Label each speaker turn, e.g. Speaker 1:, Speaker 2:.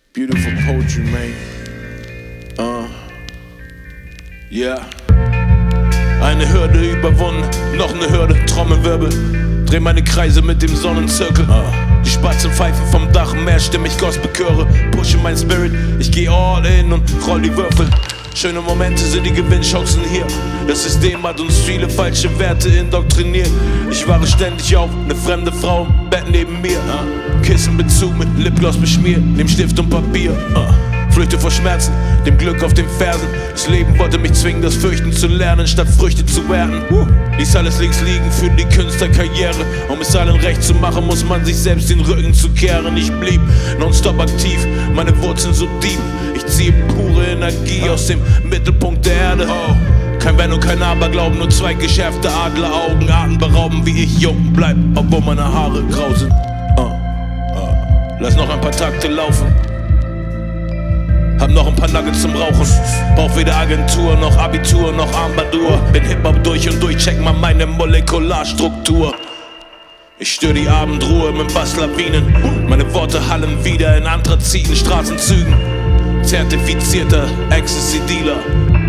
Speaker 1: Beautiful poetry, man. Yeah. Eine Hürde überwunden, noch eine Hürde, Trommelwirbel. Dreh meine Kreise mit dem Sonnenzirkel. Die Spatzen pfeifen vom Dach, mehrstimmig Gospelchöre. Pushe mein Spirit, ich geh all in und roll die Würfel. Schöne Momente sind die Gewinnchancen hier. Das System hat uns viele falsche Werte indoktriniert. Ich wahre ständig auf, eine fremde Frau im Bett neben mir. Kissenbezug mit Lipgloss beschmiert, nehm Stift und Papier. Flüchte vor Schmerzen, dem Glück auf den Fersen. Das Leben wollte mich zwingen, das Fürchten zu lernen, statt Früchte zu ernten. Ließ alles links liegen für die Künstlerkarriere. Um es allen recht zu machen, muss man sich selbst den Rücken zu kehren. Ich blieb nonstop aktiv, meine Wurzeln so deep. Ich ziehe pure Energie aus dem Mittelpunkt der Erde. Kein Wenn und kein Aberglauben, nur zwei geschärfte Adleraugen. Atemberauben, wie ich jung bleib, obwohl meine Haare grau sind. Lass noch ein paar Takte laufen. Hab noch ein paar Nuggets zum Rauchen. Brauch weder Agentur, noch Abitur, noch Armbanduhr. Bin Hip-Hop durch und durch, check mal meine Molekularstruktur. Ich stör die Abendruhe mit Basslawinen. Meine Worte hallen wieder in Anthraziten, Straßenzügen. Zertifizierter Ecstasy-Dealer.